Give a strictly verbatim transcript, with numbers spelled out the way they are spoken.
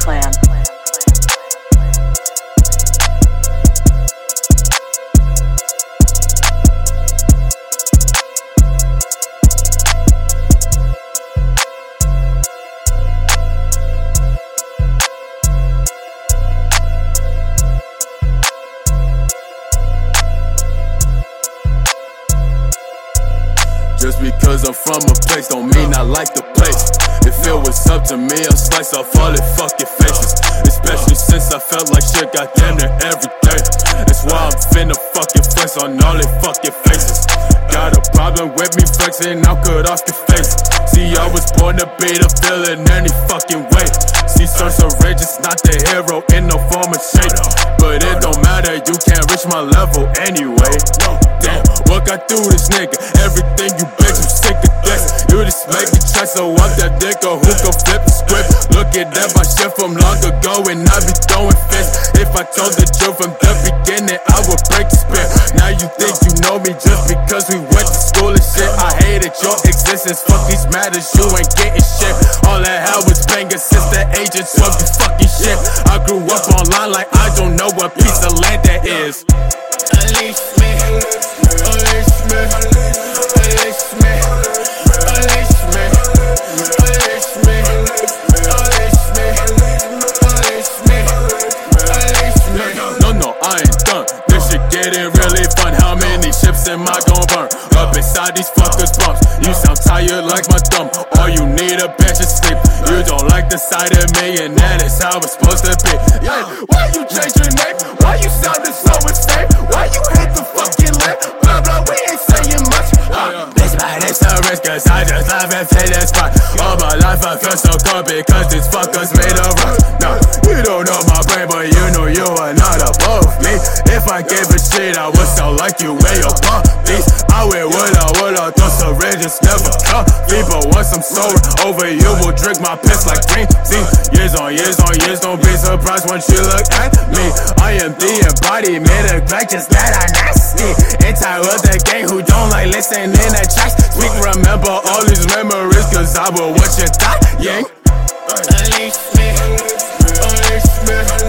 Clan. Just because I'm from a place don't mean I like the place. If it was up to me, I'd slice off all their fucking faces. Especially since I felt like shit got damn near every day. That's why I'm finna fucking flex on all their fucking faces. Got a problem with me flexing, I'll cut off your face. See, I was born to be the villain any fucking way. See, Sorcerer just not the hero in no form of shape. But it don't matter, you can't reach my level anyway. Damn, what got through this nigga? Everything you bitch, I'm sick of this. You just make me try, so I'm that nigga who can flip the script. Looking at my shit from long ago and I be throwing fists. If I told the truth from the beginning, I would break the spirit. Now you think you know me just because we went to school and shit. I hated your existence, fuck these matters, you ain't getting shit. All I had was bangers since the age of twelve, you fucking shit. I grew up online like I don't know what piece of land that is. Unleash me, unleash me, unleash me, unleash me, unleash me, unleash me, unleash me, unleash me. No, no, I ain't done. This shit getting really fun. How many ships am I gon' burn? Up inside these fuckers' bumps. You sound tired like my thumb. All you need a bench of sleep. You don't like the sight of me, and that is how it's supposed to be. Yeah, why you change your name? Why you sounding so insane? Why you hate the fucking land? Blah blah, we ain't saying much. Uh, bitch, man, it's a risk, cause I just laugh and play this spot. All my life I feel so cold because these fuckers made a rock. No, you don't know my brain, but you know you are not above me. If I gave a shit, I would sound like you wear your puppies. I wear what I would, I thought so red just never comfy. But once I'm sober, over you will drink my piss like green tea. Years on years on years, don't be surprised once you look at me. I am the embodiment of black, just that I nasty. Entire of the gang who don't like listening to tracks. Speak, remember all these memories, cause I will watch your thought, yeah. Unleash me, unleash me.